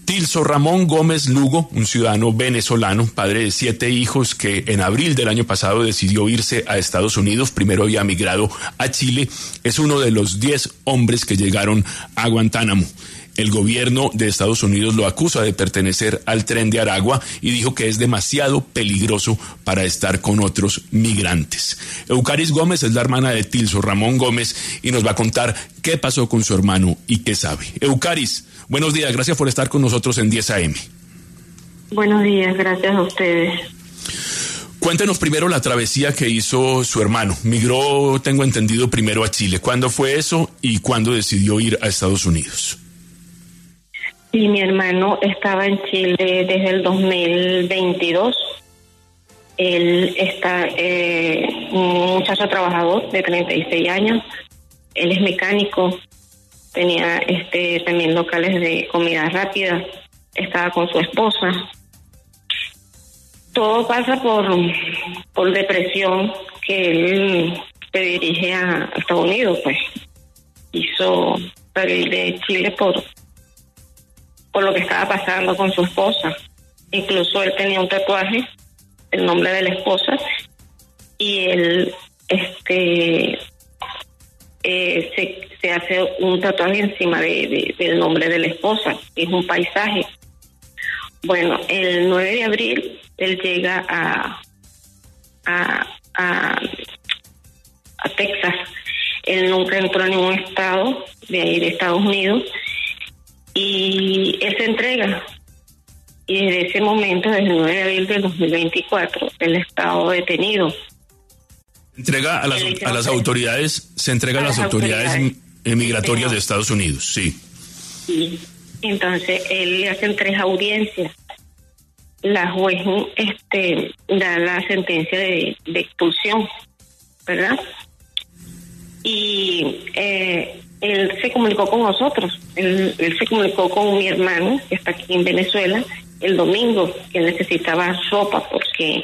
Tilso Ramón Gómez Lugo, un ciudadano venezolano, padre de 7 hijos, que en abril del año pasado decidió irse a Estados Unidos. Primero había migrado a Chile. Es uno de los 10 hombres que llegaron a Guantánamo. El gobierno de Estados Unidos lo acusa de pertenecer al Tren de Aragua y dijo que es demasiado peligroso para estar con otros migrantes. Eucaris Gómez es la hermana de Tilso Ramón Gómez y nos va a contar qué pasó con su hermano y qué sabe. Eucaris, buenos días, gracias por estar con nosotros en 10 AM. Buenos días, gracias a ustedes. Cuéntenos primero la travesía que hizo su hermano. Migró, tengo entendido, primero a Chile. ¿Cuándo fue eso y cuándo decidió ir a Estados Unidos? Sí, mi hermano estaba en Chile desde el 2022. Él está un muchacho trabajador de 36 años. Él es mecánico. Tenía también locales de comida rápida. Estaba con su esposa. Todo pasa por depresión, que él se dirige a Estados Unidos, pues. Hizo salir de Chile por lo que estaba pasando con su esposa. Incluso él tenía un tatuaje, el nombre de la esposa, y él se hace un tatuaje encima del nombre de la esposa. Es un paisaje. Bueno, el 9 de abril él llega a Texas. Él nunca entró en ningún estado de ahí de Estados Unidos y él se entrega. Y desde ese momento, desde el 9 de abril del 2024, él ha estado detenido. Entrega a las autoridades, se entrega a las autoridades migratorias de Estados Unidos, sí. Sí. Entonces, él le hacen 3 audiencias. La juez da la sentencia de expulsión, ¿verdad? Y él se comunicó con nosotros. Él se comunicó con mi hermano, que está aquí en Venezuela, el domingo, que necesitaba ropa porque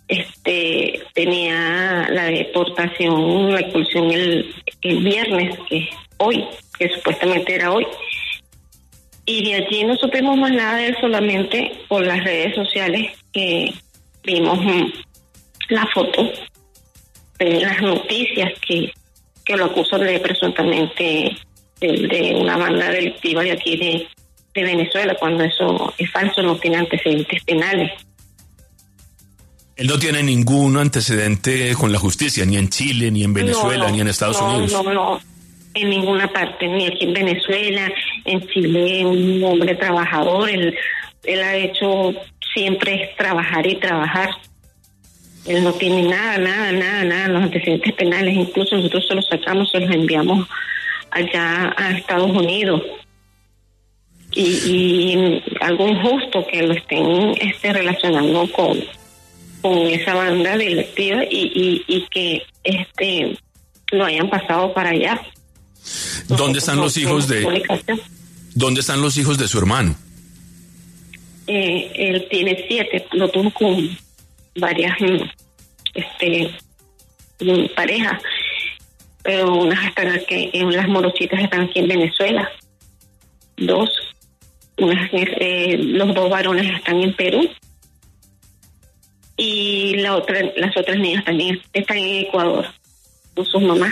tenía la deportación, la expulsión el viernes, que es hoy, que supuestamente era hoy. Y de allí no supimos más nada de él, solamente por las redes sociales que vimos la foto de las noticias que lo acusan de presuntamente de una banda delictiva de aquí de Venezuela, cuando eso es falso, no tiene antecedentes penales. Él no tiene ningún antecedente con la justicia, ni en Chile, ni en Venezuela, ni en Estados Unidos. No, en ninguna parte, ni aquí en Venezuela, en Chile, un hombre trabajador. Él ha hecho siempre es trabajar y trabajar. Él no tiene nada, los antecedentes penales. Incluso nosotros se los sacamos, se los enviamos allá a Estados Unidos. Y algo injusto que lo estén relacionando con esa banda delictiva y que lo hayan pasado para allá. ¿Dónde están los hijos de su hermano? Él tiene 7, lo tuvo con varias parejas, pero unas están aquí, las morochitas están aquí en Venezuela, 2, los 2 varones están en Perú y las otras niñas también están en Ecuador con sus mamás.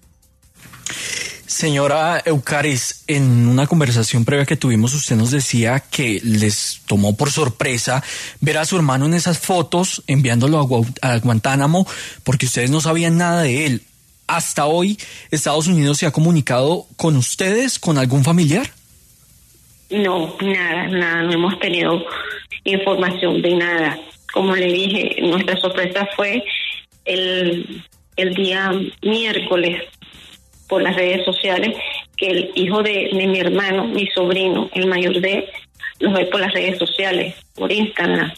Señora Eucaris, en una conversación previa que tuvimos, usted nos decía que les tomó por sorpresa ver a su hermano en esas fotos, enviándolo a Guantánamo, porque ustedes no sabían nada de él. ¿Hasta hoy Estados Unidos se ha comunicado con ustedes, con algún familiar? No, nada, no hemos tenido información de nada. Como le dije, nuestra sorpresa fue el día miércoles, por las redes sociales, que el hijo de mi hermano, mi sobrino, el mayor de él, los ve por las redes sociales, por Instagram,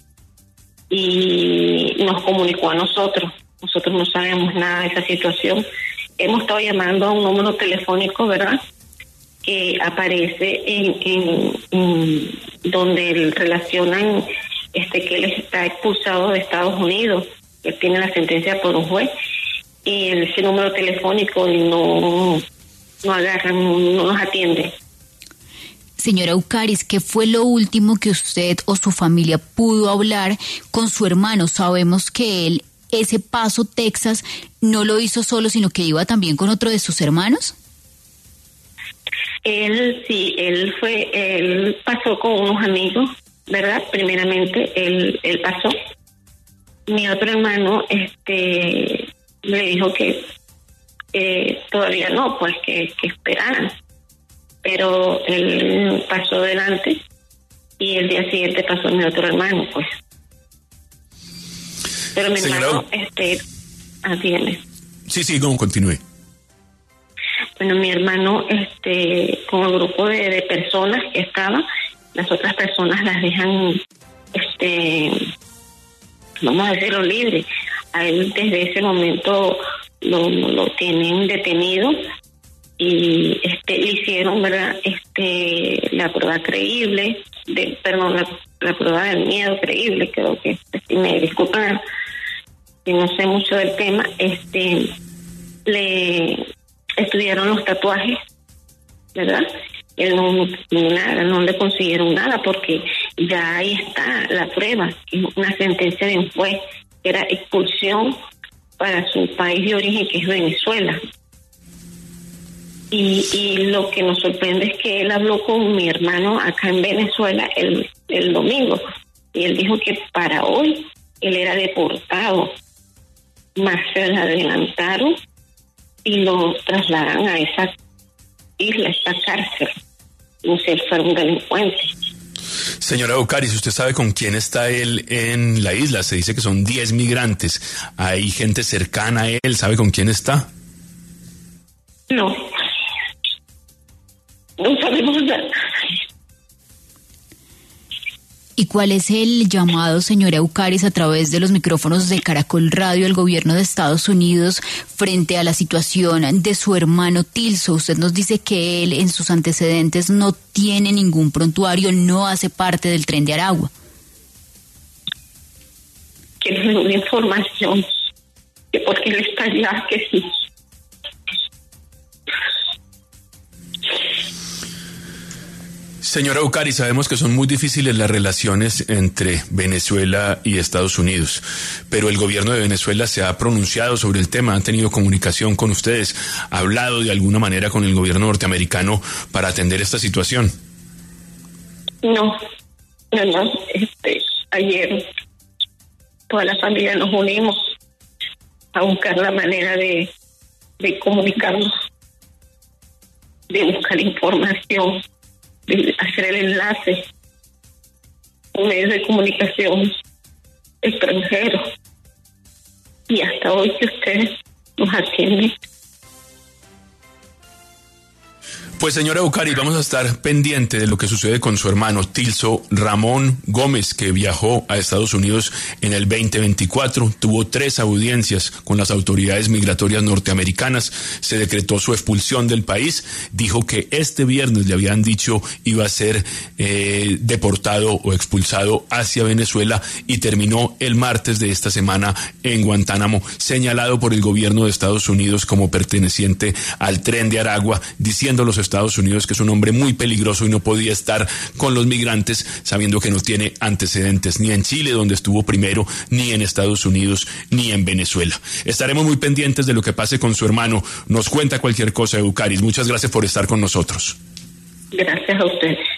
y nos comunicó a nosotros. Nosotros no sabemos nada de esa situación. Hemos estado llamando a un número telefónico, ¿verdad?, que aparece en donde relacionan que él está expulsado de Estados Unidos, que tiene la sentencia por un juez, y ese número telefónico no agarran, no nos atiende. Señora Eucaris, ¿qué fue lo último que usted o su familia pudo hablar con su hermano? Sabemos que él, ese paso Texas, no lo hizo solo, sino que iba también con otro de sus hermanos. Él pasó con unos amigos, ¿verdad? Primeramente, él pasó. Mi otro hermano, le dijo que todavía no, pues que esperaran. Pero él pasó delante y el día siguiente pasó mi otro hermano, pues. Pero mi hermano, dígame. Sí, continúe. Bueno, mi hermano, con el grupo de personas que estaban, las otras personas las dejan, vamos a decirlo, libre. A él desde ese momento lo tienen detenido y le hicieron, ¿verdad?, la prueba creíble, la prueba del miedo creíble, creo que, si me disculpan, que no sé mucho del tema, le estudiaron los tatuajes, ¿verdad? Él no le consiguieron nada porque ya ahí está la prueba, una sentencia de un juez, que era expulsión para su país de origen, que es Venezuela. Y lo que nos sorprende es que él habló con mi hermano acá en Venezuela el domingo, y él dijo que para hoy él era deportado, más se le adelantaron y lo trasladan a esa isla, a esa cárcel, como si él fuera un delincuente. Señora Eucaris, ¿usted sabe con quién está él en la isla? Se dice que son 10 migrantes. ¿Hay gente cercana a él? ¿Sabe con quién está? No sabemos nada. ¿Y cuál es el llamado, señora Eucaris, a través de los micrófonos de Caracol Radio al gobierno de Estados Unidos frente a la situación de su hermano Tilso? Usted nos dice que él en sus antecedentes no tiene ningún prontuario, no hace parte del Tren de Aragua. Quiero una información de por qué él está allá, que sí. Señora Eucaris, sabemos que son muy difíciles las relaciones entre Venezuela y Estados Unidos, pero el gobierno de Venezuela se ha pronunciado sobre el tema, han tenido comunicación con ustedes, ha hablado de alguna manera con el gobierno norteamericano para atender esta situación. No. Ayer toda la familia nos unimos a buscar la manera de comunicarnos, de buscar información, de hacer el enlace con medios de comunicación extranjeros, y hasta hoy que ustedes nos atienden. Pues señora Eucaris, vamos a estar pendiente de lo que sucede con su hermano Tilso Ramón Gómez, que viajó a Estados Unidos en el 2024, tuvo 3 audiencias con las autoridades migratorias norteamericanas, se decretó su expulsión del país, dijo que este viernes le habían dicho iba a ser deportado o expulsado hacia Venezuela, y terminó el martes de esta semana en Guantánamo, señalado por el gobierno de Estados Unidos como perteneciente al Tren de Aragua, diciendo a los Estados Unidos que es un hombre muy peligroso y no podía estar con los migrantes, sabiendo que no tiene antecedentes ni en Chile, donde estuvo primero, ni en Estados Unidos, ni en Venezuela. Estaremos muy pendientes de lo que pase con su hermano. Nos cuenta cualquier cosa, Eucaris. Muchas gracias por estar con nosotros. Gracias a ustedes.